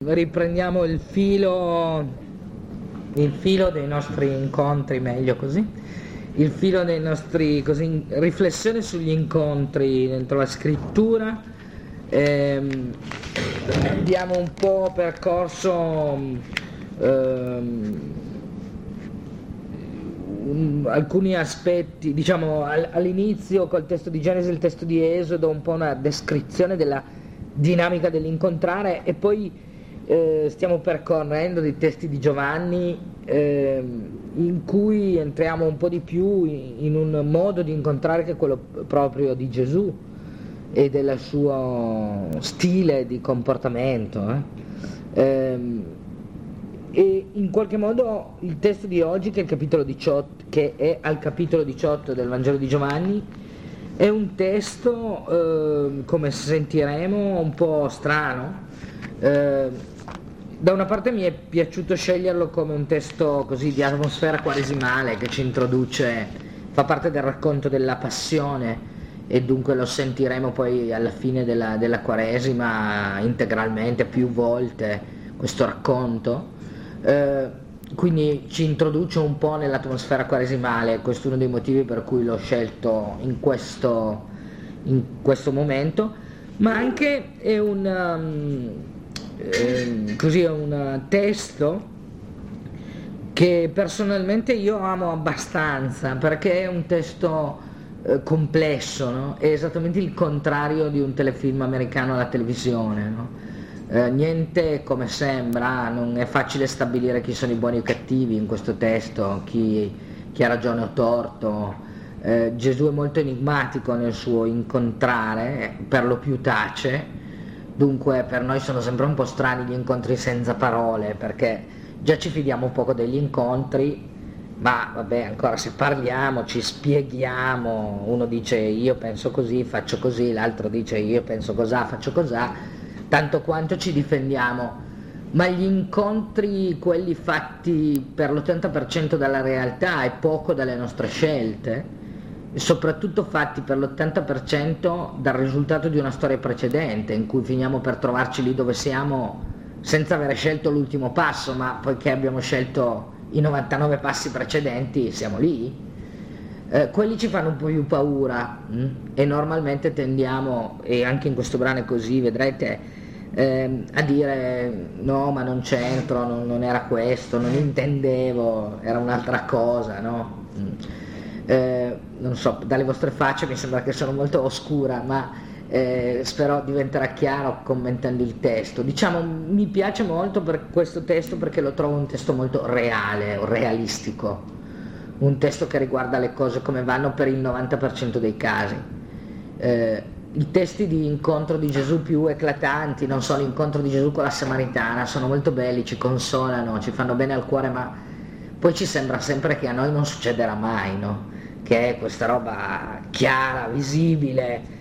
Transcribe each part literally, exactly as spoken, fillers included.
Riprendiamo il filo, il filo dei nostri incontri, meglio così, il filo dei nostri, così, riflessioni sugli incontri dentro la scrittura. Ehm, abbiamo un po' percorso ehm, un- alcuni aspetti, diciamo al- all'inizio col testo di Genesi e il testo di Esodo, un po' una descrizione della dinamica dell'incontrare, e poi eh, stiamo percorrendo dei testi di Giovanni ehm, in cui entriamo un po' di più in, in un modo di incontrare che è quello proprio di Gesù e del suo stile di comportamento. eh. Ehm, e in qualche modo il testo di oggi, che è, il capitolo diciotto, che è al capitolo diciotto del Vangelo di Giovanni, è un testo, eh, come sentiremo, un po' strano. Eh, da una parte mi è piaciuto sceglierlo come un testo così di atmosfera quaresimale, che ci introduce, fa parte del racconto della passione, e dunque lo sentiremo poi alla fine della, della Quaresima integralmente, più volte, questo racconto. Eh, quindi ci introduce un po' nell'atmosfera quaresimale. Questo è uno dei motivi per cui l'ho scelto in questo, in questo momento, ma anche è un, um, eh, così, è un testo che personalmente io amo abbastanza, perché è un testo eh, complesso, no? È esattamente il contrario di un telefilm americano alla televisione, no? Eh, niente come sembra, non è facile stabilire chi sono i buoni o i cattivi in questo testo, chi, chi ha ragione o torto. Eh, Gesù è molto enigmatico nel suo incontrare, per lo più tace, dunque per noi sono sempre un po' strani gli incontri senza parole, perché già ci fidiamo poco degli incontri, ma vabbè, ancora se parliamo, ci spieghiamo, uno dice io penso così, faccio così, l'altro dice io penso cos'ha, faccio cos'ha, tanto quanto ci difendiamo. Ma gli incontri, quelli fatti per l'ottanta per cento dalla realtà e poco dalle nostre scelte, e soprattutto fatti per l'ottanta per cento dal risultato di una storia precedente, in cui finiamo per trovarci lì dove siamo senza avere scelto l'ultimo passo, ma poiché abbiamo scelto i novantanove passi precedenti siamo lì. Eh, quelli ci fanno un po' più paura, mh? E normalmente tendiamo, e anche in questo brano è così, vedrete, ehm, a dire no, ma non c'entro, non, non era questo, non intendevo, era un'altra cosa, no? Mh. Eh, non so, dalle vostre facce mi sembra che sono molto oscura, ma eh, spero diventerà chiaro commentando il testo. Diciamo, mi piace molto per questo testo perché lo trovo un testo molto reale, realistico, un testo che riguarda le cose come vanno per il novanta per cento dei casi. Eh, i testi di incontro di Gesù più eclatanti, non so, l'incontro di Gesù con la Samaritana, sono molto belli, ci consolano, ci fanno bene al cuore, ma poi ci sembra sempre che a noi non succederà mai, no? Che è questa roba chiara, visibile,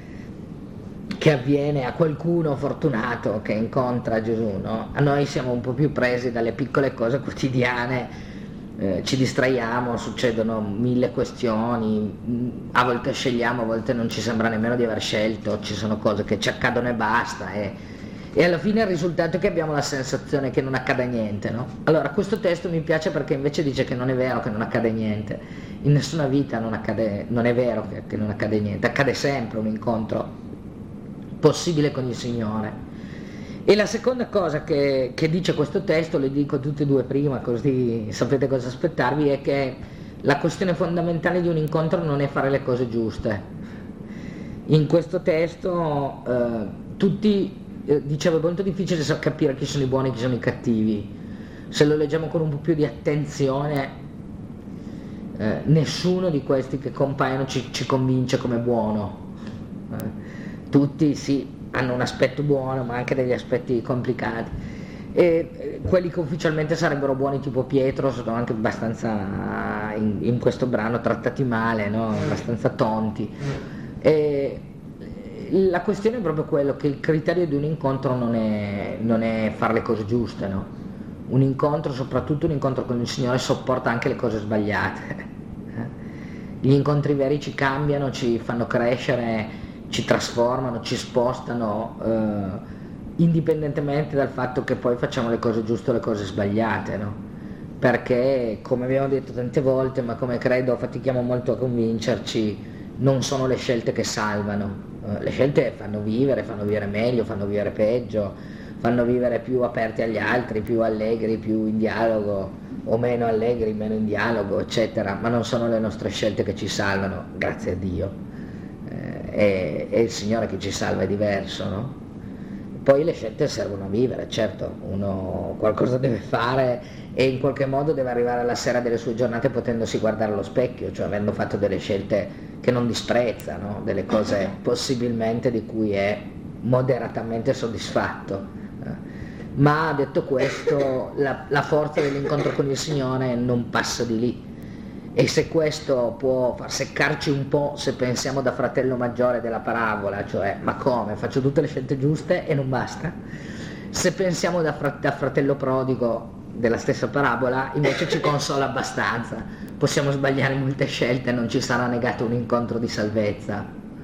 che avviene a qualcuno fortunato che incontra Gesù, no? A noi siamo un po' più presi dalle piccole cose quotidiane, eh, ci distraiamo, succedono mille questioni, a volte scegliamo, a volte non ci sembra nemmeno di aver scelto, ci sono cose che ci accadono e basta, e, e alla fine il risultato è che abbiamo la sensazione che non accada niente, no? Allora questo testo mi piace perché invece dice che non è vero che non accade niente, in nessuna vita non accade, non è vero che, che non accade niente, accade sempre un incontro possibile con il Signore. E la seconda cosa che, che dice questo testo, le dico tutte e due prima così sapete cosa aspettarvi, è che la questione fondamentale di un incontro non è fare le cose giuste. In questo testo eh, tutti, eh, dicevo, è molto difficile capire chi sono i buoni e chi sono i cattivi. Se lo leggiamo con un po' più di attenzione, eh, nessuno di questi che compaiono ci, ci convince come buono. Eh, tutti sì, hanno un aspetto buono, ma anche degli aspetti complicati. E eh, quelli che ufficialmente sarebbero buoni, tipo Pietro, sono anche abbastanza in, in questo brano trattati male, no? Abbastanza tonti. E la questione è proprio quello che il criterio di un incontro non è, non è fare le cose giuste, no? Un incontro, soprattutto un incontro con il Signore, sopporta anche le cose sbagliate. Gli incontri veri ci cambiano, ci fanno crescere, ci trasformano, ci spostano, eh, indipendentemente dal fatto che poi facciamo le cose giuste o le cose sbagliate, no? Perché, come abbiamo detto tante volte, ma come credo fatichiamo molto a convincerci, non sono le scelte che salvano. Le scelte fanno vivere, fanno vivere meglio, fanno vivere peggio, fanno vivere più aperti agli altri, più allegri, più in dialogo, o meno allegri, meno in dialogo, eccetera, ma non sono le nostre scelte che ci salvano, grazie a Dio. Eh, è, è il Signore che ci salva, è diverso, no? Poi le scelte servono a vivere, certo, uno qualcosa deve fare e in qualche modo deve arrivare alla sera delle sue giornate potendosi guardare allo specchio, cioè avendo fatto delle scelte che non disprezza, no? Delle cose possibilmente di cui è moderatamente soddisfatto. Ma detto questo, la, la forza dell'incontro con il Signore non passa di lì, e se questo può far seccarci un po', se pensiamo da fratello maggiore della parabola, cioè ma come, faccio tutte le scelte giuste e non basta, se pensiamo da, frat- da fratello prodigo della stessa parabola invece ci consola abbastanza, possiamo sbagliare molte scelte e non ci sarà negato un incontro di salvezza.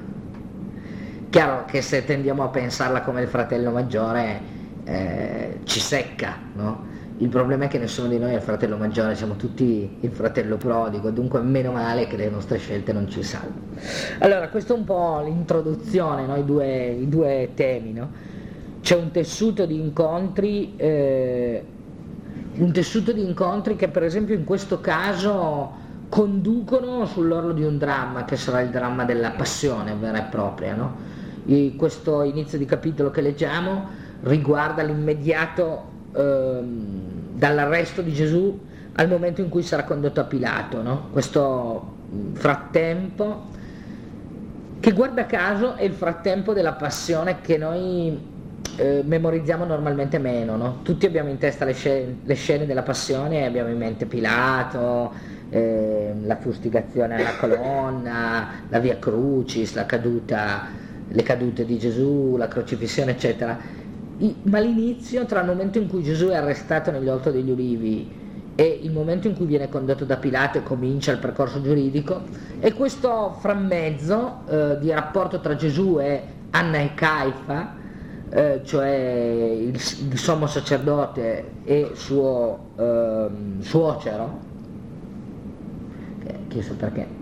Chiaro che se tendiamo a pensarla come il fratello maggiore Eh, ci secca, no? Il problema è che nessuno di noi è il fratello maggiore, siamo tutti il fratello prodigo, dunque meno male che le nostre scelte non ci salvano. Allora, questo è un po' l'introduzione, no? I due, i due temi, no? C'è un tessuto di incontri, eh, un tessuto di incontri che per esempio in questo caso conducono sull'orlo di un dramma, che sarà il dramma della passione vera e propria, no? I, questo inizio di capitolo che leggiamo riguarda l'immediato ehm, dall'arresto di Gesù al momento in cui sarà condotto a Pilato, no? Questo frattempo che guarda caso è il frattempo della passione che noi eh, memorizziamo normalmente meno, no? Tutti abbiamo in testa le scene, le scene della passione e abbiamo in mente Pilato, eh, la fustigazione alla colonna, la via Crucis, la caduta, le cadute di Gesù, la crocifissione eccetera. I, ma l'inizio tra il momento in cui Gesù è arrestato negli Orto degli Ulivi e il momento in cui viene condotto da Pilato e comincia il percorso giuridico è questo frammezzo eh, di rapporto tra Gesù e Anna e Caifa, eh, cioè il, il sommo sacerdote e suo eh, suocero, chiesto perché.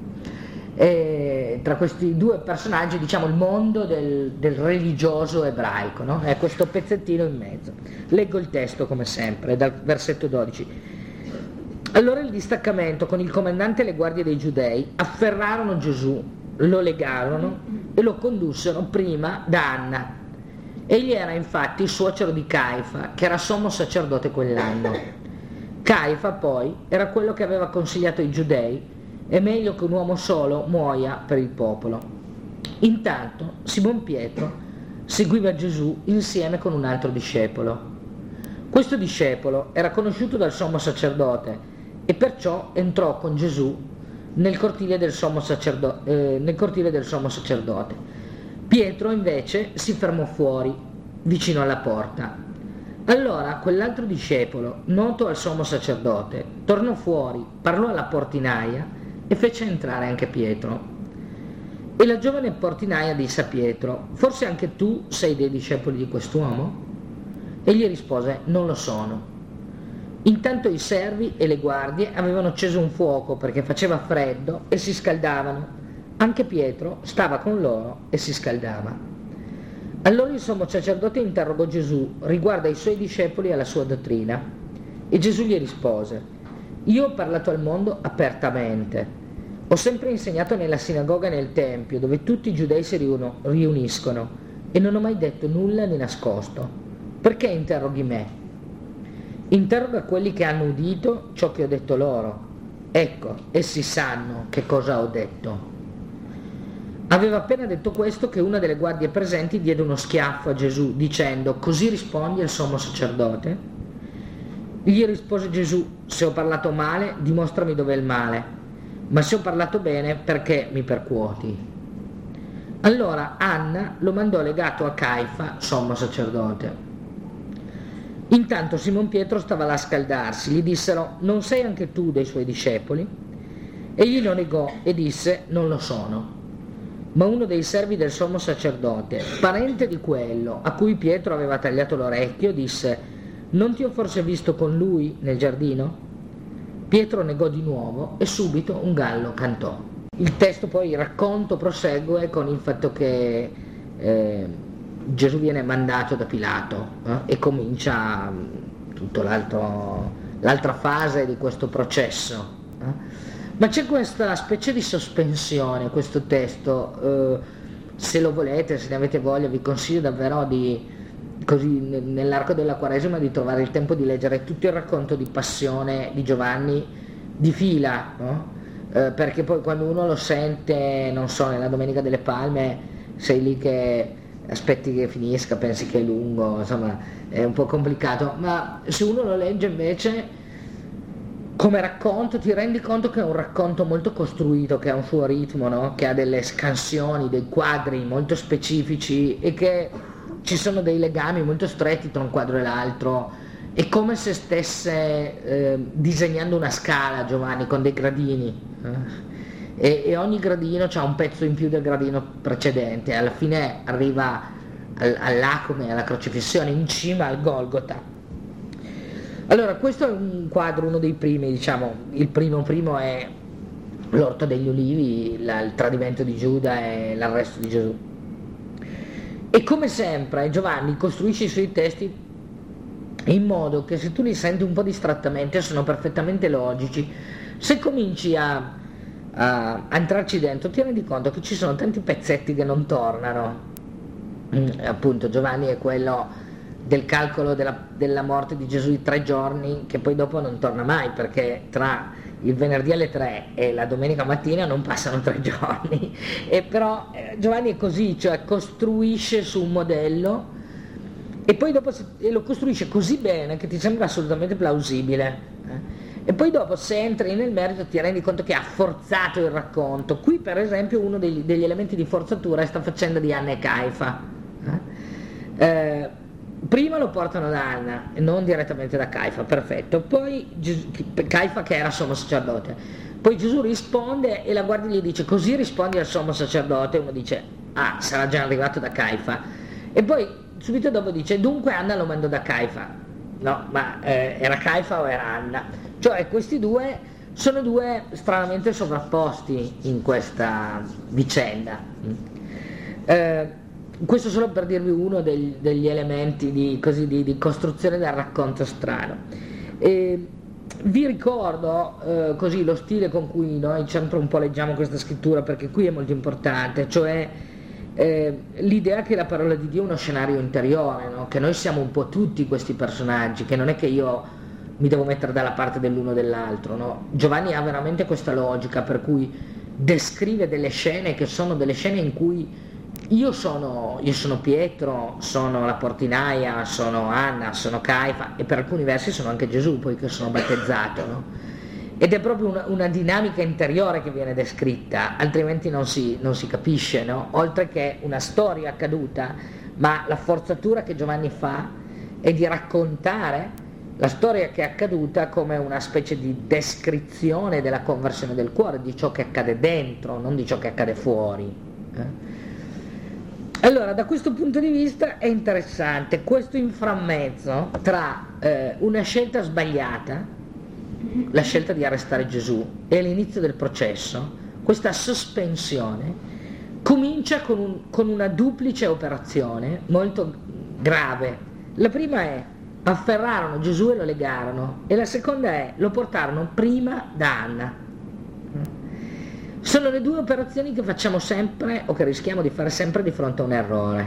E tra questi due personaggi, diciamo, il mondo del, del religioso ebraico, no? È questo pezzettino in mezzo. Leggo il testo come sempre, dal versetto dodici. Allora il distaccamento con il comandante e le guardie dei giudei afferrarono Gesù, lo legarono e lo condussero prima da Anna. Egli era infatti il suocero di Caifa, che era sommo sacerdote quell'anno. Caifa poi era quello che aveva consigliato ai giudei: è meglio che un uomo solo muoia per il popolo. Intanto Simon Pietro seguiva Gesù insieme con un altro discepolo. Questo discepolo era conosciuto dal sommo sacerdote e perciò entrò con Gesù nel cortile del sommo sacerdote, eh, nel cortile del sommo sacerdote. Pietro invece si fermò fuori, vicino alla porta. Allora quell'altro discepolo, noto al sommo sacerdote, tornò fuori, parlò alla portinaia e fece entrare anche Pietro. E la giovane portinaia disse a Pietro: forse anche tu sei dei discepoli di quest'uomo? Egli rispose: non lo sono. Intanto i servi e le guardie avevano acceso un fuoco perché faceva freddo e si scaldavano. Anche Pietro stava con loro e si scaldava. Allora il sommo sacerdote interrogò Gesù riguardo ai suoi discepoli e alla sua dottrina. E Gesù gli rispose: io ho parlato al mondo apertamente. Ho sempre insegnato nella sinagoga e nel tempio, dove tutti i giudei si riuno, riuniscono, e non ho mai detto nulla di nascosto. Perché interroghi me? Interroga quelli che hanno udito ciò che ho detto loro. Ecco, essi sanno che cosa ho detto. Aveva appena detto questo che una delle guardie presenti diede uno schiaffo a Gesù, dicendo: così rispondi al sommo sacerdote? Gli rispose Gesù: se ho parlato male, dimostrami dov'è il male, ma se ho parlato bene, perché mi percuoti? Allora Anna lo mandò legato a Caifa, sommo sacerdote. Intanto Simon Pietro stava là a scaldarsi. Gli dissero: non sei anche tu dei suoi discepoli? Egli lo negò e disse: non lo sono. Ma uno dei servi del sommo sacerdote, parente di quello a cui Pietro aveva tagliato l'orecchio, disse: non ti ho forse visto con lui nel giardino? Pietro negò di nuovo e subito un gallo cantò. Il testo poi, il racconto prosegue con il fatto che eh, Gesù viene mandato da Pilato eh, e comincia tutta l'altra fase di questo processo. Eh. Ma c'è questa specie di sospensione, questo testo, eh, se lo volete, se ne avete voglia, vi consiglio davvero di, così nell'arco della Quaresima, di trovare il tempo di leggere tutto il racconto di passione di Giovanni di fila, no? Eh, perché poi quando uno lo sente, non so, nella Domenica delle Palme, sei lì che aspetti che finisca, pensi che è lungo, insomma è un po' complicato, ma se uno lo legge invece come racconto ti rendi conto che è un racconto molto costruito, che ha un suo ritmo, no? Che ha delle scansioni, dei quadri molto specifici e che ci sono dei legami molto stretti tra un quadro e l'altro. È come se stesse eh, disegnando una scala, Giovanni, con dei gradini eh? e, e ogni gradino c'ha un pezzo in più del gradino precedente, alla fine arriva al, all'acome, alla crocifissione, in cima al Golgota. Allora, questo è un quadro, uno dei primi, diciamo, il primo primo è l'Orto degli Ulivi, la, il tradimento di Giuda e l'arresto di Gesù. E come sempre Giovanni costruisce i suoi testi in modo che se tu li senti un po' distrattamente sono perfettamente logici. Se cominci a, a, a entrarci dentro ti rendi conto che ci sono tanti pezzetti che non tornano. Mm, appunto Giovanni è quello del calcolo della, della morte di Gesù di tre giorni, che poi dopo non torna mai, perché tra il venerdì alle tre e la domenica mattina non passano tre giorni. E però eh, Giovanni è così, cioè costruisce su un modello e poi dopo se, e lo costruisce così bene che ti sembra assolutamente plausibile. Eh? E poi dopo, se entri nel merito, ti rendi conto che ha forzato il racconto. Qui per esempio uno degli, degli elementi di forzatura è sta faccenda di Anna e Caifa. Eh? Eh, Prima lo portano da Anna e non direttamente da Caifa, perfetto. Poi Gesù, Caifa che era sommo sacerdote. Poi Gesù risponde e la guardia gli dice: così rispondi al sommo sacerdote? Uno dice: ah, sarà già arrivato da Caifa. E poi subito dopo dice: dunque Anna lo mandò da Caifa. No, ma eh, era Caifa o era Anna? Cioè questi due sono due stranamente sovrapposti in questa vicenda. Eh, Questo solo per dirvi uno degli, degli elementi di, così, di, di costruzione del racconto strano. E vi ricordo eh, così lo stile con cui noi sempre un po' leggiamo questa scrittura, perché qui è molto importante, cioè eh, l'idea che la parola di Dio è uno scenario interiore, no? Che noi siamo un po' tutti questi personaggi, che non è che io mi devo mettere dalla parte dell'uno o dell'altro, no? Giovanni ha veramente questa logica per cui descrive delle scene che sono delle scene in cui Io sono, io sono Pietro, sono la portinaia, sono Anna, sono Caifa e per alcuni versi sono anche Gesù, poiché sono battezzato, no? Ed è proprio una, una dinamica interiore che viene descritta, altrimenti non si, non si capisce, no? Oltre che una storia accaduta, ma la forzatura che Giovanni fa è di raccontare la storia che è accaduta come una specie di descrizione della conversione del cuore, di ciò che accade dentro, non di ciò che accade fuori. Eh? Allora, da questo punto di vista è interessante questo inframmezzo tra eh, una scelta sbagliata, la scelta di arrestare Gesù, e l'inizio del processo. Questa sospensione comincia con, un, con una duplice operazione molto grave. La prima è: afferrarono Gesù e lo legarono, e la seconda è: lo portarono prima da Anna. Sono le due operazioni che facciamo sempre, o che rischiamo di fare sempre di fronte a un errore.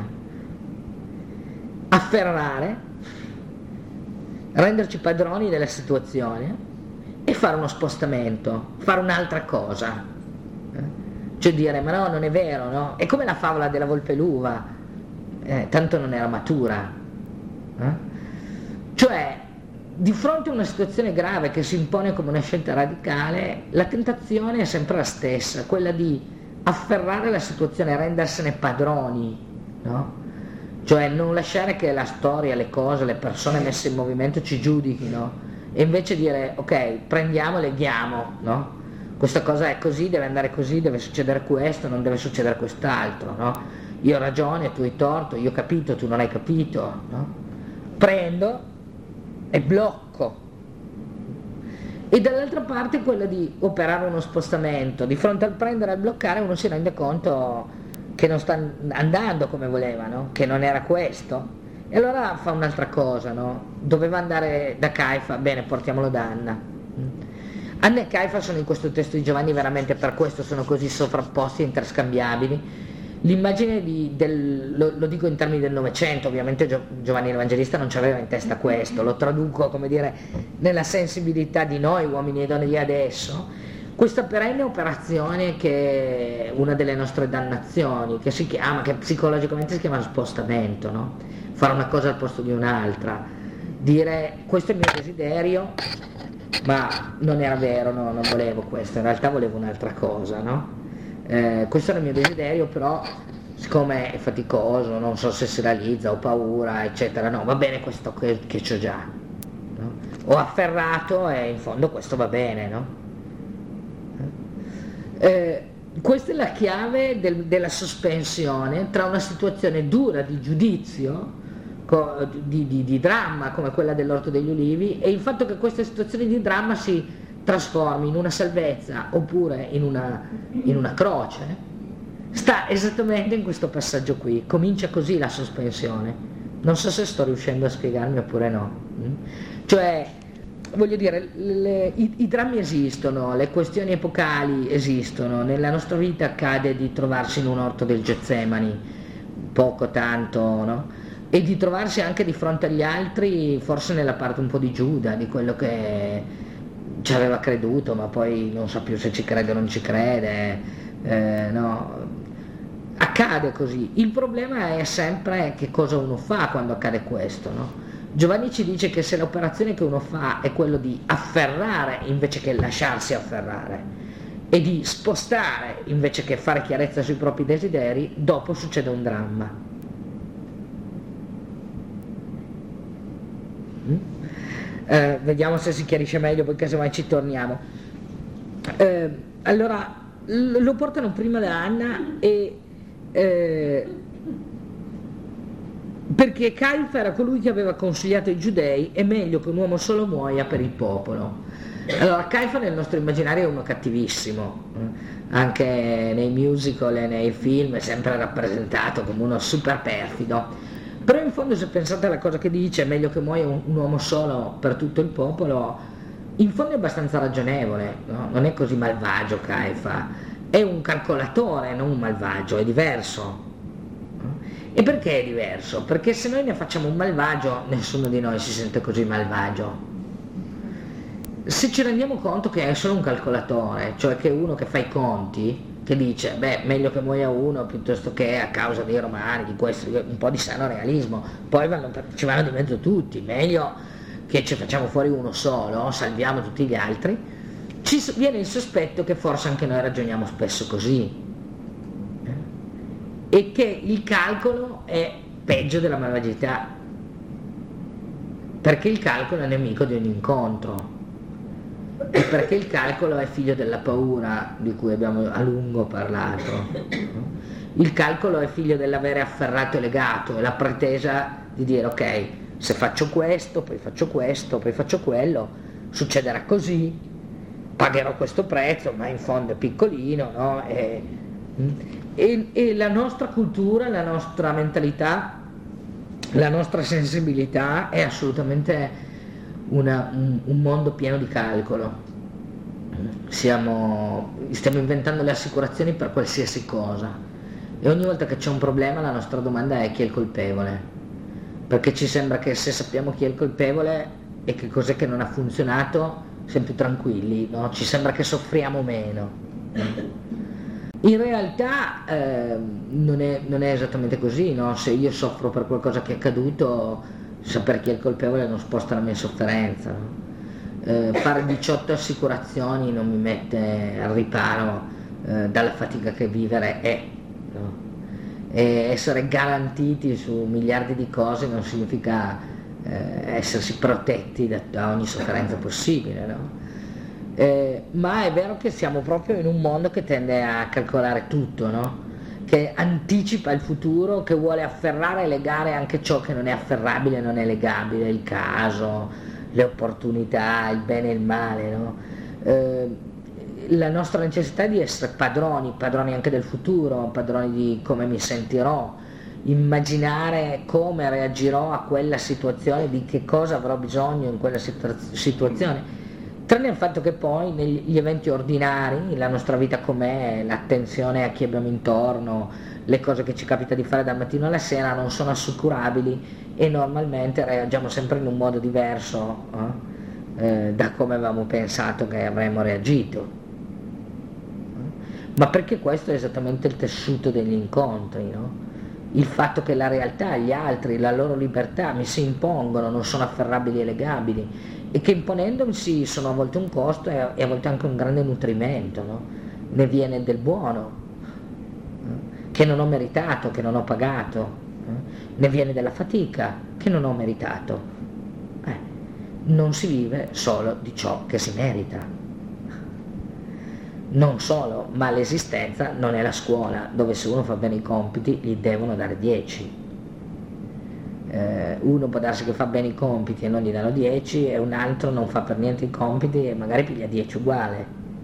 Afferrare, renderci padroni della situazione e fare uno spostamento, fare un'altra cosa. Cioè dire: ma no, non è vero, no? È come la favola della volpe e l'uva, eh, tanto non era matura. Eh? Cioè, di fronte a una situazione grave che si impone come una scelta radicale, la tentazione è sempre la stessa, quella di afferrare la situazione, rendersene padroni, no? Cioè non lasciare che la storia, le cose, le persone messe in movimento ci giudichino, e invece dire: ok, prendiamo e leghiamo, no? questa cosa è così, deve andare così, deve succedere questo, non deve succedere quest'altro, no? Io ho ragione, tu hai torto, io ho capito, tu non hai capito, no? Prendo e blocco. E dall'altra parte quella di operare uno spostamento. Di fronte al prendere e al bloccare uno si rende conto che non sta andando come voleva, no? Che non era questo. E allora fa un'altra cosa, no? Doveva andare da Caifa, bene, portiamolo da Anna. Anna e Caifa sono in questo testo di Giovanni, veramente per questo sono così sovrapposti e interscambiabili. L'immagine di, del, lo, lo dico in termini del Novecento, ovviamente Gio, Giovanni l'Evangelista non ci aveva in testa questo, lo traduco, come dire, nella sensibilità di noi uomini e donne di adesso, questa perenne operazione che è una delle nostre dannazioni, che si chiama, che psicologicamente si chiama spostamento, no? Fare una cosa al posto di un'altra, dire questo è il mio desiderio, ma non era vero, no, non volevo questo, in realtà volevo un'altra cosa, no? Eh, questo era il mio desiderio, però siccome è faticoso, non so se si realizza, ho paura, eccetera, no, va bene questo che, che c'ho già, no? Ho afferrato e in fondo questo va bene, no? Eh, questa è la chiave del, della sospensione tra una situazione dura di giudizio, Di, di, di dramma come quella dell'Orto degli Ulivi, e il fatto che questa situazione di dramma si trasformi in una salvezza oppure in una, in una croce sta esattamente in questo passaggio qui. Comincia così la sospensione. Non so se sto riuscendo a spiegarmi oppure no. Cioè, voglio dire, le, i, i drammi esistono, le questioni epocali esistono, nella nostra vita accade di trovarsi in un orto del Getsemani, poco tanto, no? E di trovarsi anche di fronte agli altri, forse nella parte un po' di Giuda, di quello che ci aveva creduto, ma poi non sa più se ci crede o non ci crede, eh, no? Accade così. Il problema è sempre che cosa uno fa quando accade questo, no? Giovanni ci dice che se l'operazione che uno fa è quello di afferrare invece che lasciarsi afferrare, e di spostare invece che fare chiarezza sui propri desideri, dopo succede un dramma. Eh, vediamo se si chiarisce meglio, poi casomai ci torniamo. Eh, allora l- lo portano prima da Anna e eh, perché Caifa era colui che aveva consigliato ai giudei: è meglio che un uomo solo muoia per il popolo. Allora Caifa nel nostro immaginario è uno cattivissimo, anche nei musical e nei film è sempre rappresentato come uno super perfido. Però in fondo, se pensate alla cosa che dice, è meglio che muoia un, un uomo solo per tutto il popolo, in fondo è abbastanza ragionevole, no? Non è così malvagio Caifa, è un calcolatore, non un malvagio, è diverso. E perché è diverso? Perché se noi ne facciamo un malvagio, nessuno di noi si sente così malvagio. Se ci rendiamo conto che è solo un calcolatore, cioè che è uno che fa i conti, che dice, beh, meglio che muoia uno piuttosto che a causa dei romani, di questo, un po' di sano realismo, poi vanno, ci vanno di mezzo tutti, meglio che ci facciamo fuori uno solo, salviamo tutti gli altri, ci viene il sospetto che forse anche noi ragioniamo spesso così, e che il calcolo è peggio della malvagità, perché il calcolo è nemico di ogni incontro. E perché il calcolo è figlio della paura di cui abbiamo a lungo parlato. Il calcolo è figlio dell'avere afferrato e legato, e la pretesa di dire ok, se faccio questo, poi faccio questo, poi faccio quello, succederà così, pagherò questo prezzo, ma in fondo è piccolino, no? E, e, e la nostra cultura, la nostra mentalità, la nostra sensibilità è assolutamente Una, un, un mondo pieno di calcolo. Siamo, stiamo inventando le assicurazioni per qualsiasi cosa, e ogni volta che c'è un problema la nostra domanda è: chi è il colpevole? Perché ci sembra che se sappiamo chi è il colpevole e che cos'è che non ha funzionato siamo più tranquilli, no? Ci sembra che soffriamo meno. In realtà eh, non, è, non è esattamente così, no? Se io soffro per qualcosa che è accaduto, sapere chi è il colpevole non sposta la mia sofferenza, no? Eh, fare diciotto assicurazioni non mi mette al riparo eh, dalla fatica che vivere è, no? E essere garantiti su miliardi di cose non significa eh, essersi protetti da, da ogni sofferenza possibile, no? Eh, ma è vero che siamo proprio in un mondo che tende a calcolare tutto, no? Che anticipa il futuro, che vuole afferrare e legare anche ciò che non è afferrabile, non è legabile, il caso, le opportunità, il bene e il male, no? Eh, la nostra necessità di essere padroni, padroni anche del futuro, padroni di come mi sentirò, immaginare come reagirò a quella situazione, di che cosa avrò bisogno in quella situa- situazione. Tranne il fatto che poi negli eventi ordinari, la nostra vita com'è, l'attenzione a chi abbiamo intorno, le cose che ci capita di fare dal mattino alla sera non sono assicurabili e normalmente reagiamo sempre in un modo diverso eh, eh, da come avevamo pensato che avremmo reagito. Ma perché questo è esattamente il tessuto degli incontri, no? Il fatto che la realtà, gli altri, la loro libertà mi si impongono, non sono afferrabili e legabili, e che imponendosi sono a volte un costo e a, e a volte anche un grande nutrimento, no? Ne viene del buono, eh? Che non ho meritato, che non ho pagato, eh? Ne viene della fatica, che non ho meritato. Eh, non si vive solo di ciò che si merita. Non solo, ma l'esistenza non è la scuola, dove se uno fa bene i compiti gli devono dare dieci. Eh, uno può darsi che fa bene i compiti e non gli danno dieci, e un altro non fa per niente i compiti e magari piglia dieci uguale.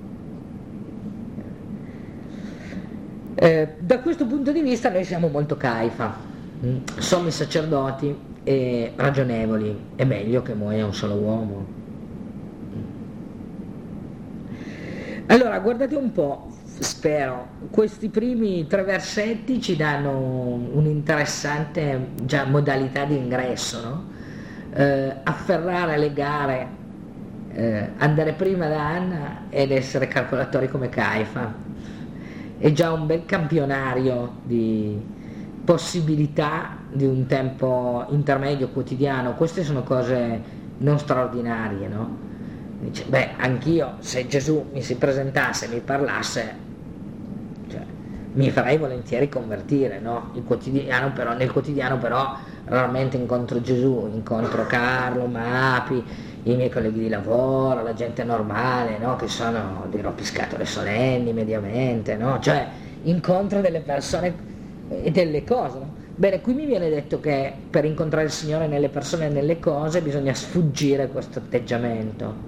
Eh, da questo punto di vista noi siamo molto caifa, mm? Sommi sacerdoti e ragionevoli, è meglio che muoia un solo uomo. Allora, guardate un po', spero, questi primi tre versetti ci danno un'interessante già modalità di ingresso, no? Eh, afferrare, legare, eh, andare prima da Anna ed essere calcolatori come Caifa. È già un bel campionario di possibilità di un tempo intermedio quotidiano. Queste sono cose non straordinarie, no? Dice, beh, anch'io se Gesù mi si presentasse e mi parlasse, cioè, mi farei volentieri convertire, no? Il quotidiano però, nel quotidiano però raramente incontro Gesù, incontro Carlo, Mapi, i miei colleghi di lavoro, la gente normale, no? Che sono dei rompiscatole solenni mediamente, no? Cioè incontro delle persone e delle cose, no? Bene, qui mi viene detto che per incontrare il Signore nelle persone e nelle cose bisogna sfuggire questo atteggiamento.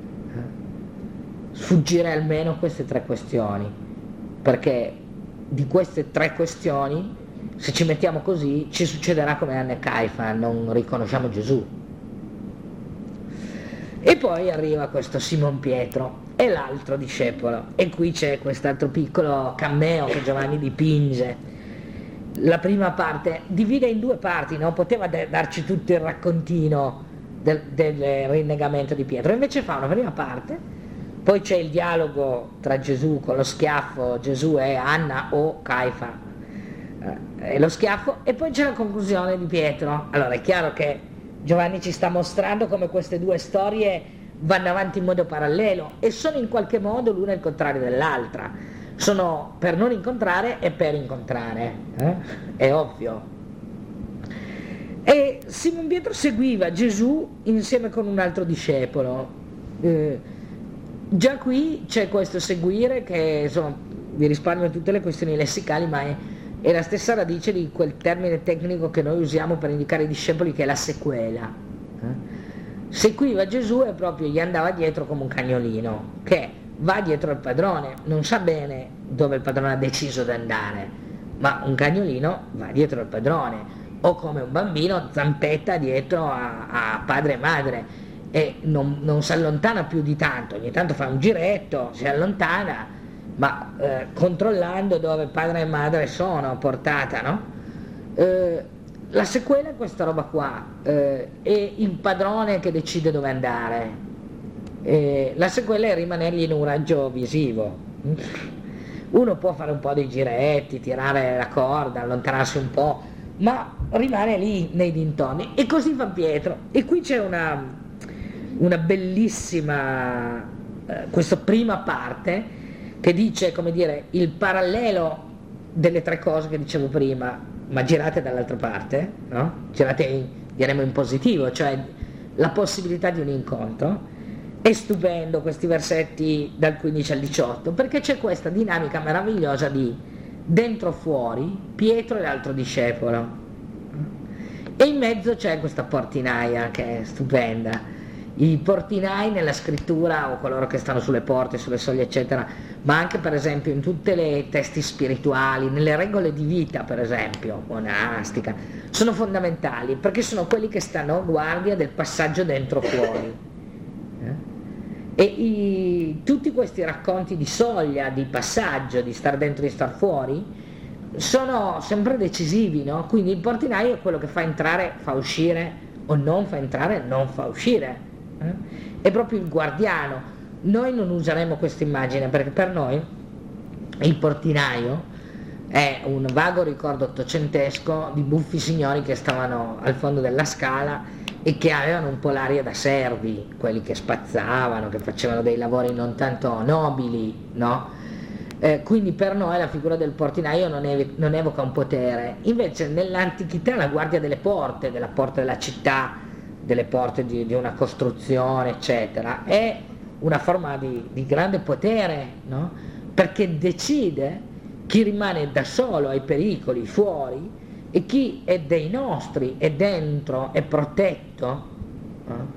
Sfuggire almeno queste tre questioni, perché di queste tre questioni, se ci mettiamo così, ci succederà come Anna e Caifa, non riconosciamo Gesù. E poi arriva questo Simon Pietro e l'altro discepolo, e qui c'è quest'altro piccolo cameo che Giovanni dipinge. La prima parte divide in due parti, no? Poteva de- darci tutto il raccontino del, del rinnegamento di Pietro, invece fa una prima parte. Poi c'è il dialogo tra Gesù con lo schiaffo, Gesù e Anna o Caifa eh, e lo schiaffo, e poi c'è la conclusione di Pietro. Allora è chiaro che Giovanni ci sta mostrando come queste due storie vanno avanti in modo parallelo e sono in qualche modo l'una il contrario dell'altra, sono per non incontrare e per incontrare, eh? È ovvio. E Simon Pietro seguiva Gesù insieme con un altro discepolo. eh, Già qui c'è questo seguire che, insomma, vi risparmio tutte le questioni lessicali, ma è, è la stessa radice di quel termine tecnico che noi usiamo per indicare i discepoli, che è la sequela. Eh? Seguiva Gesù e proprio gli andava dietro come un cagnolino, che va dietro al padrone, non sa bene dove il padrone ha deciso di andare, ma un cagnolino va dietro al padrone, o come un bambino zampetta dietro a, a padre e madre, e non, non si allontana più di tanto, ogni tanto fa un giretto, si allontana, ma eh, controllando dove padre e madre sono a portata, no? Eh, la sequela è questa roba qua, eh, è il padrone che decide dove andare, eh, la sequela è rimanergli in un raggio visivo. Uno può fare un po' dei giretti, tirare la corda, allontanarsi un po', ma rimane lì nei dintorni, e così fa Pietro. E qui c'è una una bellissima eh, questa prima parte che dice, come dire, il parallelo delle tre cose che dicevo prima, ma girate dall'altra parte, no? Girate in, diremo in positivo, cioè la possibilità di un incontro, è stupendo questi versetti dal quindici al diciotto, perché c'è questa dinamica meravigliosa di dentro fuori, Pietro e l'altro discepolo, e in mezzo c'è questa portinaia che è stupenda. I portinai nella scrittura, o coloro che stanno sulle porte, sulle soglie eccetera, ma anche per esempio in tutte le testi spirituali, nelle regole di vita per esempio, monastica, sono fondamentali, perché sono quelli che stanno a guardia del passaggio dentro fuori. Eh? E i, tutti questi racconti di soglia, di passaggio, di star dentro e di star fuori, sono sempre decisivi, no? Quindi il portinaio è quello che fa entrare, fa uscire, o non fa entrare, non fa uscire. Eh? È proprio il guardiano. Noi non useremo questa immagine perché per noi il portinaio è un vago ricordo ottocentesco di buffi signori che stavano al fondo della scala e che avevano un po' l'aria da servi, quelli che spazzavano, che facevano dei lavori non tanto nobili, no? Eh, quindi per noi la figura del portinaio non, ev- non evoca un potere. Invece nell'antichità la guardia delle porte, della porta della città, delle porte di, di una costruzione eccetera, è una forma di, di grande potere, no? Perché decide chi rimane da solo ai pericoli fuori e chi è dei nostri, è dentro, è protetto, no?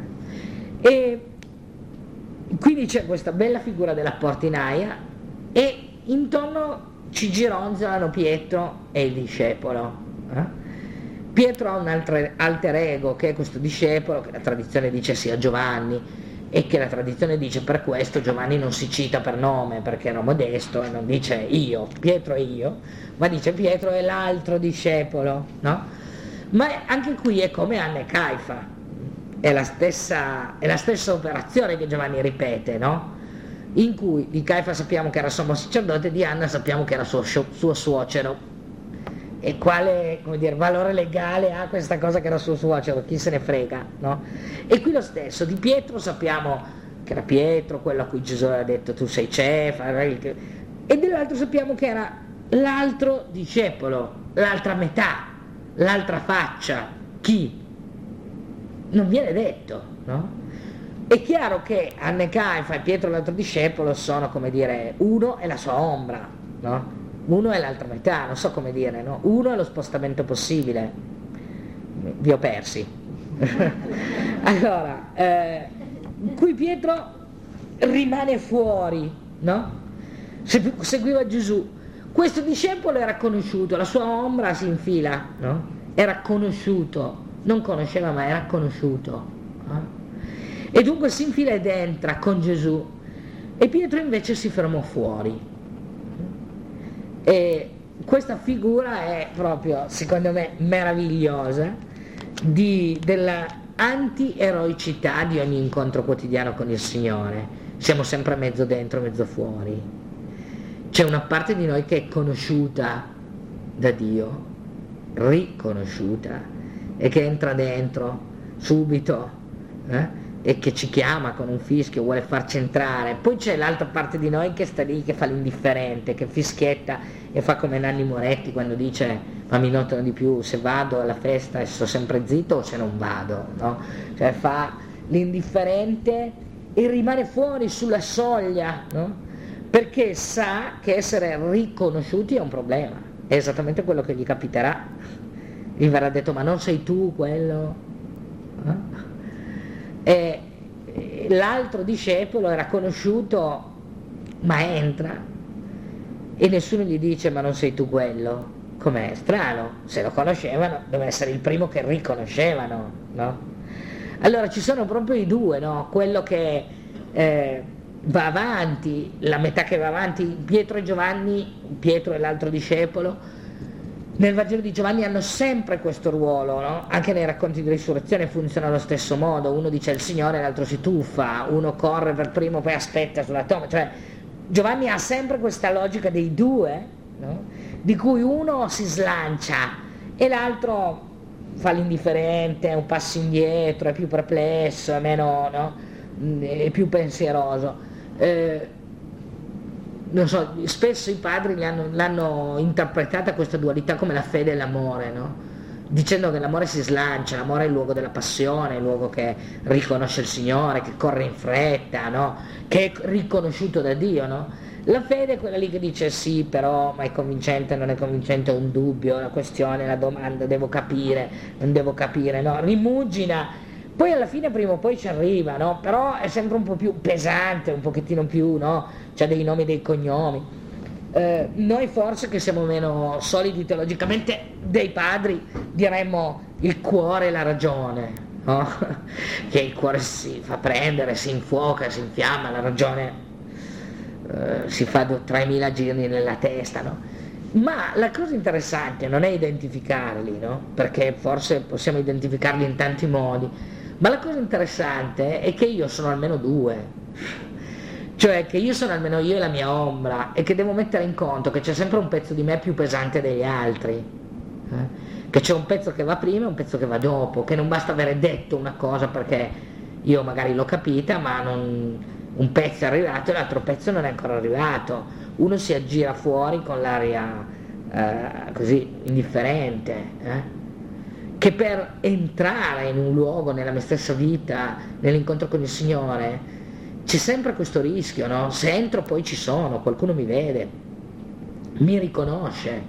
E quindi c'è questa bella figura della portinaia e intorno ci gironzolano Pietro e il discepolo. eh? Pietro ha un alter, alter ego che è questo discepolo, che la tradizione dice sia Giovanni, e che la tradizione dice per questo Giovanni non si cita per nome perché era modesto e non dice io, Pietro e io, ma dice Pietro è l'altro discepolo, no? Ma anche qui è come Anna e Caifa, è la stessa, è la stessa operazione che Giovanni ripete, no? In cui di Caifa sappiamo che era sommo sacerdote, di Anna sappiamo che era suo, suo suocero. E quale, come dire, valore legale ha questa cosa che era suo suocero? Chi se ne frega, no? E qui lo stesso, di Pietro sappiamo che era Pietro, quello a cui Gesù aveva detto tu sei Cefa, e dell'altro sappiamo che era l'altro discepolo, l'altra metà, l'altra faccia. Chi? Non viene detto, no? È chiaro che Anna e Caifa e Pietro l'altro discepolo sono, come dire, uno è la sua ombra, no? Uno è l'altra metà, non so come dire, no? Uno è lo spostamento possibile. Vi ho persi. Allora, eh, qui Pietro rimane fuori, no? Seguiva Gesù. Questo discepolo era conosciuto, la sua ombra si infila, no? Era conosciuto, non conosceva ma era conosciuto. No? E dunque si infila ed entra con Gesù. E Pietro invece si fermò fuori. E questa figura è proprio, secondo me, meravigliosa di, della anti-eroicità di ogni incontro quotidiano con il Signore. Siamo sempre mezzo dentro, mezzo fuori. C'è una parte di noi che è conosciuta da Dio, riconosciuta, e che entra dentro subito, eh? E che ci chiama con un fischio, vuole farci entrare. Poi c'è l'altra parte di noi che sta lì, che fa l'indifferente, che fischietta e fa come Nanni Moretti quando dice ma mi notano di più se vado alla festa e sto sempre zitto o se non vado, no? Cioè fa l'indifferente e rimane fuori sulla soglia, no? Perché sa che essere riconosciuti è un problema, è esattamente quello che gli capiterà. Gli verrà detto ma non sei tu quello? Eh? E l'altro discepolo era conosciuto ma entra e nessuno gli dice ma non sei tu quello. Com'è strano, se lo conoscevano doveva essere il primo che riconoscevano, no? Allora ci sono proprio i due, no? Quello che eh, va avanti, la metà che va avanti, Pietro e Giovanni, Pietro e l'altro discepolo. Nel Vangelo di Giovanni hanno sempre questo ruolo, no? Anche nei racconti di risurrezione funziona allo stesso modo, uno dice il Signore, l'altro si tuffa, uno corre per primo poi aspetta sulla tomba, cioè Giovanni ha sempre questa logica dei due, no? Di cui uno si slancia e l'altro fa l'indifferente, è un passo indietro, è più perplesso, è meno, no? È più pensieroso. Eh, non so, spesso i padri l'hanno, l'hanno interpretata questa dualità come la fede e l'amore, no? dicendo che l'amore si slancia, l'amore è il luogo della passione, è il luogo che riconosce il Signore, che corre in fretta, no? Che è riconosciuto da Dio, no? La fede è quella lì che dice sì, però, ma è convincente, non è convincente, è un dubbio, la questione, la domanda, devo capire, non devo capire, no? Rimugina, poi alla fine prima o poi ci arriva, no? Però è sempre un po' più pesante, un pochettino più, no? C'ha dei nomi e dei cognomi. Eh, noi forse che siamo meno solidi teologicamente dei padri diremmo il cuore e la ragione, no? Che il cuore si fa prendere, si infuoca, si infiamma, la ragione eh, si fa tremila giri nella testa, no? Ma la cosa interessante non è identificarli, no? Perché forse possiamo identificarli in tanti modi, ma la cosa interessante è che io sono almeno due. Cioè che io sono almeno io e la mia ombra, e che devo mettere in conto che c'è sempre un pezzo di me più pesante degli altri, eh? Che c'è un pezzo che va prima e un pezzo che va dopo, che non basta avere detto una cosa perché io magari l'ho capita, ma non, un pezzo è arrivato e l'altro pezzo non è ancora arrivato. Uno si aggira fuori con l'aria eh, così indifferente, eh? Che per entrare in un luogo nella mia stessa vita, nell'incontro con il Signore, c'è sempre questo rischio, no? Se entro poi ci sono, qualcuno mi vede, mi riconosce.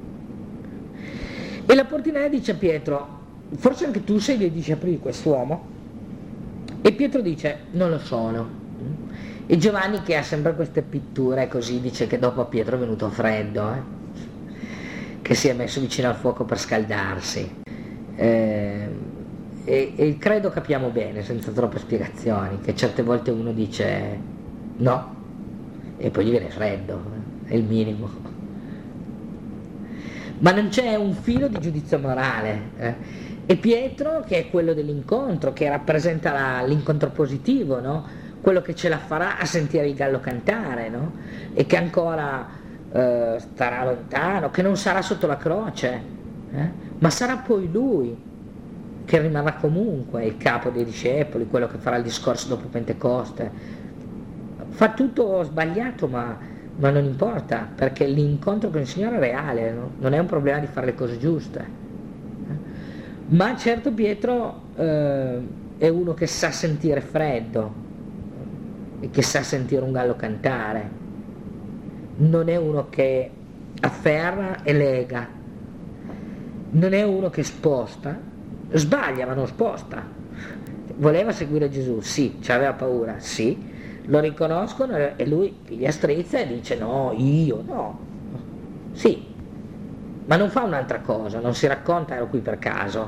E la portinaia dice a Pietro, forse anche tu sei dei discepoli di quest'uomo? E Pietro dice, non lo sono. E Giovanni, che ha sempre queste pitture così, dice che dopo a Pietro è venuto freddo, eh? Che si è messo vicino al fuoco per scaldarsi. Eh, E, e credo capiamo bene, senza troppe spiegazioni, che certe volte uno dice no e poi gli viene freddo, è il minimo. Ma non c'è un filo di giudizio morale. Eh? E Pietro, che è quello dell'incontro, che rappresenta la, l'incontro positivo, no? Quello che ce la farà a sentire il gallo cantare, no? E che ancora eh, starà lontano, che non sarà sotto la croce, eh? Ma sarà poi lui che rimarrà comunque il capo dei discepoli, quello che farà il discorso dopo Pentecoste. Fa tutto sbagliato, ma, ma non importa, perché l'incontro con il Signore è reale, no? Non è un problema di fare le cose giuste. Ma certo Pietro eh, è uno che sa sentire freddo e che sa sentire un gallo cantare. Non è uno che afferra e lega, non è uno che sposta. Sbaglia ma non sposta. Voleva seguire Gesù, sì, ci aveva paura, sì, lo riconoscono e lui piglia strizza e dice no, io, no, sì, ma non fa un'altra cosa, non si racconta ero qui per caso,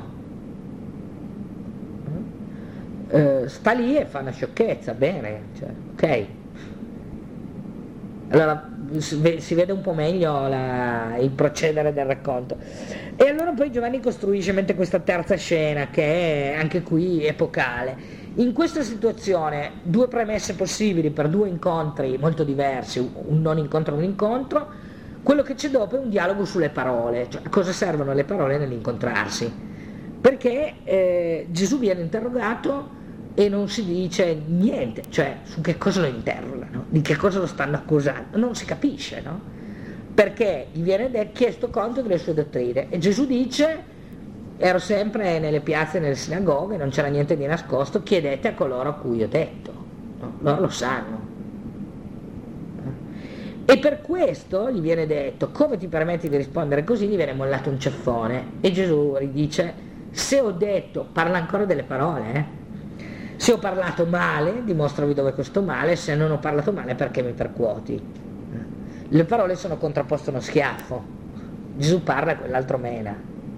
eh, sta lì e fa una sciocchezza, bene, cioè, ok. Allora si vede un po' meglio la, il procedere del racconto. E allora poi Giovanni costruisce mentre questa terza scena, che è anche qui epocale. In questa situazione due premesse possibili per due incontri molto diversi, un non incontro e un incontro. Quello che c'è dopo è un dialogo sulle parole, cioè a cosa servono le parole nell'incontrarsi, perché eh, Gesù viene interrogato e non si dice niente, cioè su che cosa lo interrogano, di che cosa lo stanno accusando, non si capisce, no? Perché gli viene detto, chiesto conto delle sue dottrine, e Gesù dice, ero sempre nelle piazze e nelle sinagoghe, non c'era niente di nascosto, chiedete a coloro a cui ho detto, no? Loro lo sanno. E per questo gli viene detto, come ti permetti di rispondere così, gli viene mollato un ceffone, e Gesù ridice, se ho detto, parla ancora delle parole, eh? Se ho parlato male, dimostrami dove è questo male, se non ho parlato male perché mi percuoti. Le parole sono contrapposte a uno schiaffo. Gesù parla e quell'altro mena.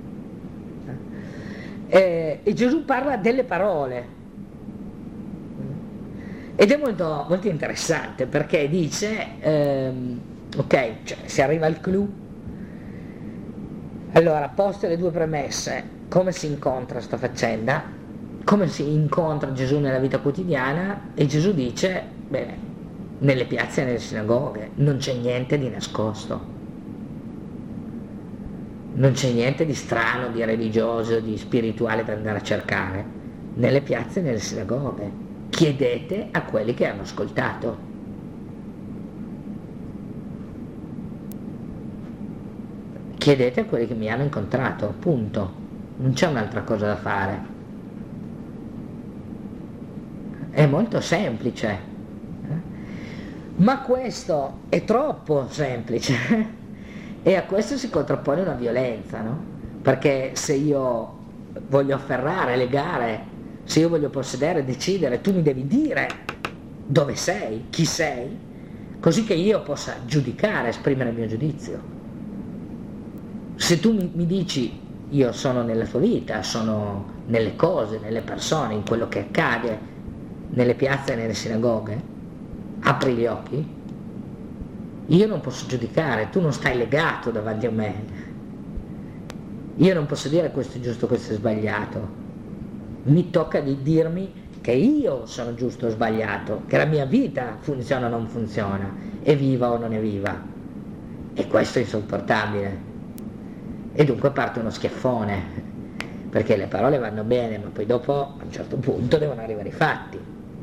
E, e Gesù parla delle parole. Ed è molto, molto interessante perché dice, ehm, ok, cioè, si arriva al clou. Allora, poste le due premesse, come si incontra sta faccenda? Come si incontra Gesù nella vita quotidiana? E Gesù dice, bene, nelle piazze e nelle sinagoghe non c'è niente di nascosto, non c'è niente di strano, di religioso, di spirituale da andare a cercare. Nelle piazze e nelle sinagoghe chiedete a quelli che hanno ascoltato. Chiedete a quelli che mi hanno incontrato, punto. non c'è un'altra cosa da fare, è molto semplice, ma questo è troppo semplice e a questo si contrappone una violenza, no? Perché se io voglio afferrare, legare, se io voglio possedere, decidere, tu mi devi dire dove sei, chi sei, così che io possa giudicare, esprimere il mio giudizio. Se tu mi, mi dici io sono nella tua vita, sono nelle cose, nelle persone, in quello che accade nelle piazze e nelle sinagoghe, apri gli occhi, io non posso giudicare, tu non stai legato davanti a me, io non posso dire questo è giusto, questo è sbagliato, mi tocca di dirmi che io sono giusto o sbagliato, che la mia vita funziona o non funziona, è viva o non è viva, e questo è insopportabile. E dunque parte uno schiaffone, perché le parole vanno bene, ma poi dopo a un certo punto devono arrivare i fatti.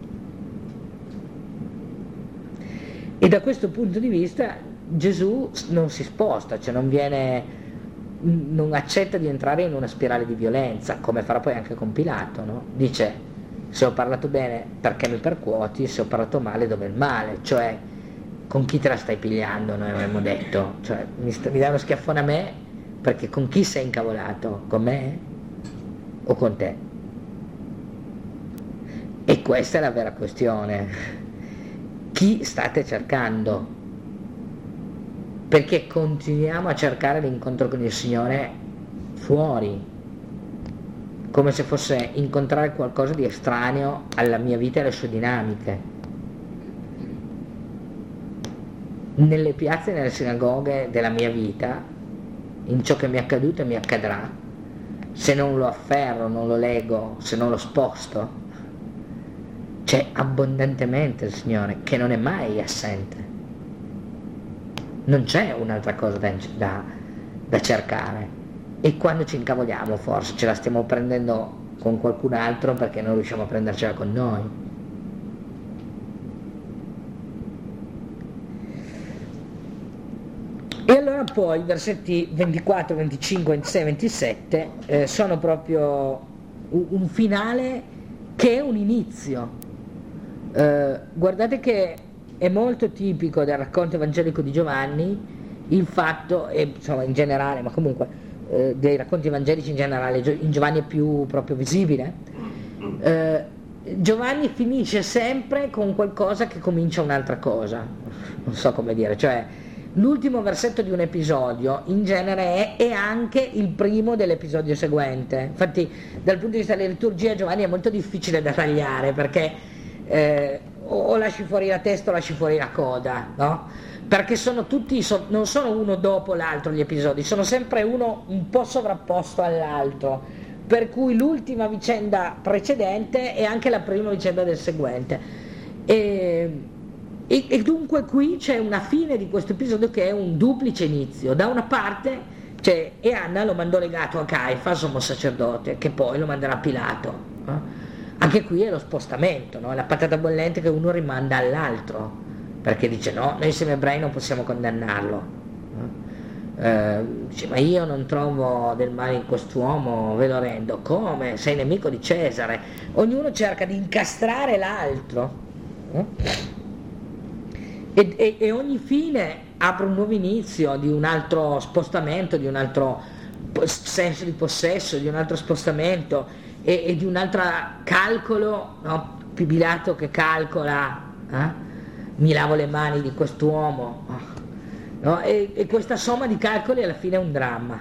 E da questo punto di vista Gesù non si sposta, cioè non viene, non accetta di entrare in una spirale di violenza, come farà poi anche con Pilato, no? Dice: se ho parlato bene perché mi percuoti, se ho parlato male dov'è il male, cioè con chi te la stai pigliando, noi avremmo detto, cioè mi, sta, mi dai uno schiaffone a me perché con chi sei incavolato, con me o con te? E questa è la vera questione, chi state cercando? Perché continuiamo a cercare l'incontro con il Signore fuori, come se fosse incontrare qualcosa di estraneo alla mia vita e alle sue dinamiche. Nelle piazze e nelle sinagoghe della mia vita, in ciò che mi è accaduto e mi accadrà, se non lo afferro, non lo leggo, se non lo sposto, c'è abbondantemente il Signore che non è mai assente. Non c'è un'altra cosa da, da, da cercare. E quando ci incavoliamo forse ce la stiamo prendendo con qualcun altro perché non riusciamo a prendercela con noi. E allora poi i versetti ventiquattro, venticinque, ventisei, ventisette eh, sono proprio un, un finale che è un inizio. Eh, guardate che è molto tipico del racconto evangelico di Giovanni il fatto, e insomma in generale, ma comunque eh, dei racconti evangelici in generale, in Giovanni è più proprio visibile, eh, Giovanni finisce sempre con qualcosa che comincia un'altra cosa, non so come dire, cioè l'ultimo versetto di un episodio in genere è, è anche il primo dell'episodio seguente. Infatti dal punto di vista della liturgia Giovanni è molto difficile da tagliare, perché eh, o lasci fuori la testa o lasci fuori la coda, no? Perché sono tutti, so, non sono uno dopo l'altro gli episodi, sono sempre uno un po' sovrapposto all'altro, per cui l'ultima vicenda precedente è anche la prima vicenda del seguente. E, e, e dunque qui c'è una fine di questo episodio che è un duplice inizio. Da una parte c'è, e Anna lo mandò legato a Caifa, sommo sacerdote, che poi lo manderà a Pilato, no? Anche qui è lo spostamento, no? La patata bollente che uno rimanda all'altro, perché dice no, noi siamo ebrei, non possiamo condannarlo, no? eh, dice ma io non trovo del male in quest'uomo, ve lo rendo, come? Sei nemico di Cesare. Ognuno cerca di incastrare l'altro, no? e, e, e ogni fine apre un nuovo inizio di un altro spostamento, di un altro senso di possesso, di un altro spostamento e, e di un altro calcolo, no? Pilato che calcola, eh? Mi lavo le mani di quest'uomo, no? e, e questa somma di calcoli alla fine è un dramma.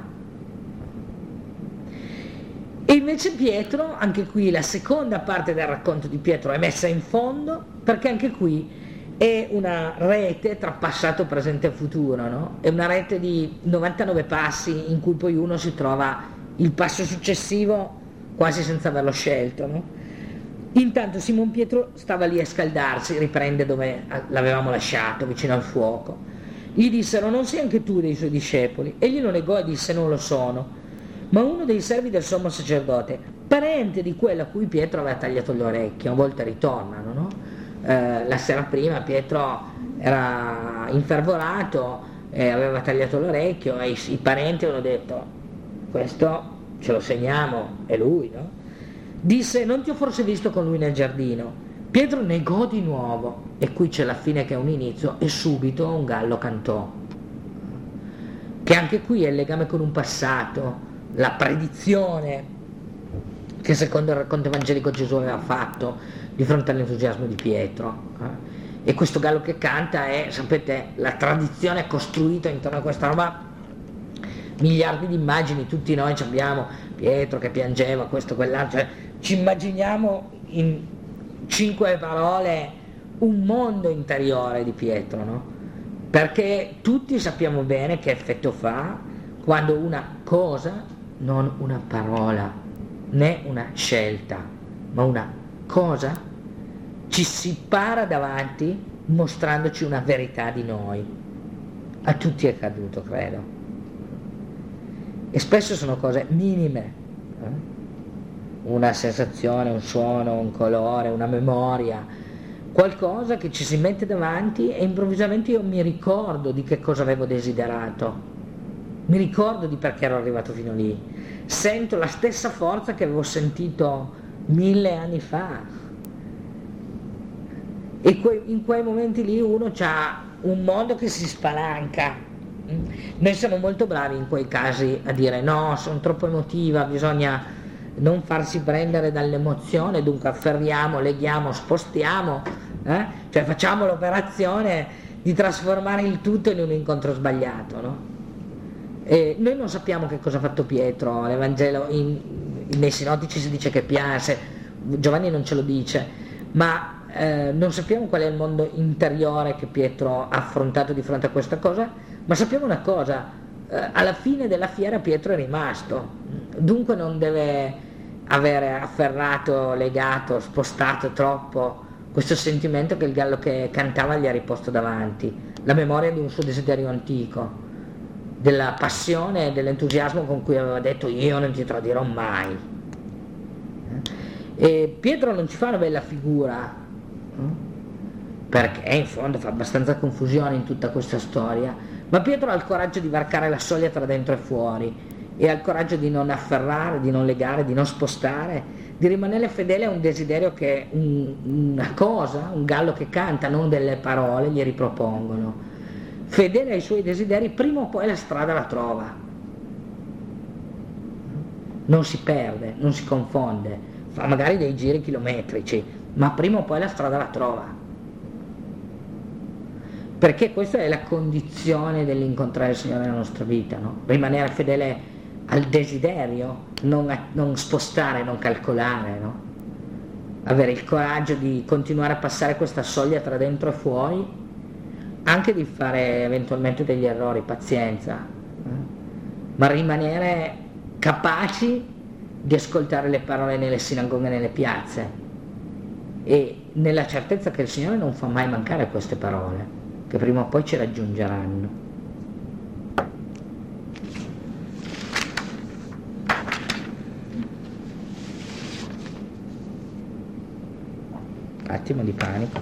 E invece Pietro, anche qui la seconda parte del racconto di Pietro è messa in fondo, perché anche qui è una rete tra passato, presente e futuro, no? È una rete di novantanove passi in cui poi uno si trova il passo successivo quasi senza averlo scelto, no? Intanto Simon Pietro stava lì a scaldarsi, riprende dove l'avevamo lasciato, vicino al fuoco. Gli dissero: non sei anche tu dei suoi discepoli? Egli lo negò e disse: non lo sono. Ma uno dei servi del sommo sacerdote, parente di quello a cui Pietro aveva tagliato le orecchie, a volte ritornano, no? Eh, la sera prima Pietro era infervorato e aveva tagliato l'orecchio e i, i parenti avevano detto: questo ce lo segniamo, è lui, no? Disse: non ti ho forse visto con lui nel giardino? Pietro negò di nuovo, e qui c'è la fine che è un inizio, e subito un gallo cantò. Che anche qui è il legame con un passato, la predizione che secondo il racconto evangelico Gesù aveva fatto di fronte all'entusiasmo di Pietro. Eh? E questo gallo che canta è, sapete, la tradizione costruita intorno a questa roba, miliardi di immagini, tutti noi ci abbiamo Pietro che piangeva, questo, quell'altro, cioè, ci immaginiamo in cinque parole un mondo interiore di Pietro, no? Perché tutti sappiamo bene che effetto fa quando una cosa, non una parola, né una scelta, ma una cosa, ci si para davanti mostrandoci una verità di noi. A tutti è accaduto, credo. E spesso sono cose minime, eh? Una sensazione, un suono, un colore, una memoria, qualcosa che ci si mette davanti e improvvisamente io mi ricordo di che cosa avevo desiderato, mi ricordo di perché ero arrivato fino lì, sento la stessa forza che avevo sentito mille anni fa, e que- in quei momenti lì uno ha un mondo che si spalanca. Noi siamo molto bravi in quei casi a dire no, sono troppo emotiva, bisogna non farsi prendere dall'emozione, dunque afferriamo, leghiamo, spostiamo, eh? Cioè facciamo l'operazione di trasformare il tutto in un incontro sbagliato, no? E noi non sappiamo che cosa ha fatto Pietro, l'Evangelo, in, nei sinottici si dice che pianse, Giovanni non ce lo dice, ma eh, non sappiamo qual è il mondo interiore che Pietro ha affrontato di fronte a questa cosa, ma sappiamo una cosa, eh, alla fine della fiera Pietro è rimasto, dunque non deve avere afferrato, legato, spostato troppo questo sentimento che il gallo che cantava gli ha riposto davanti, la memoria di un suo desiderio antico, della passione e dell'entusiasmo con cui aveva detto io non ti tradirò mai. E Pietro non ci fa una bella figura, perché in fondo fa abbastanza confusione in tutta questa storia, ma Pietro ha il coraggio di varcare la soglia tra dentro e fuori, e ha il coraggio di non afferrare, di non legare, di non spostare, di rimanere fedele a un desiderio che un, una cosa, un gallo che canta, non delle parole, gli ripropongono. Fedele ai suoi desideri, prima o poi la strada la trova. Non si perde, non si confonde, fa magari dei giri chilometrici, ma prima o poi la strada la trova. Perché questa è la condizione dell'incontrare il Signore nella nostra vita, no? Rimanere fedele al desiderio, non, non spostare, non calcolare, no? Avere il coraggio di continuare a passare questa soglia tra dentro e fuori, anche di fare eventualmente degli errori, pazienza, eh? Ma rimanere capaci di ascoltare le parole nelle sinagoghe e nelle piazze, e nella certezza che il Signore non fa mai mancare queste parole, che prima o poi ci raggiungeranno. Attimo di panico.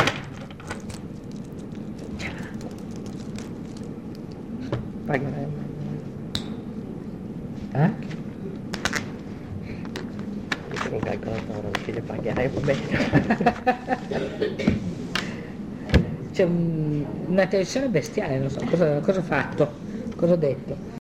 Pagheremo. Eh? Dicevo qualcosa, ora uscire pagheremo bene. C'è un, una tensione bestiale, non so cosa, cosa ho fatto, cosa ho detto.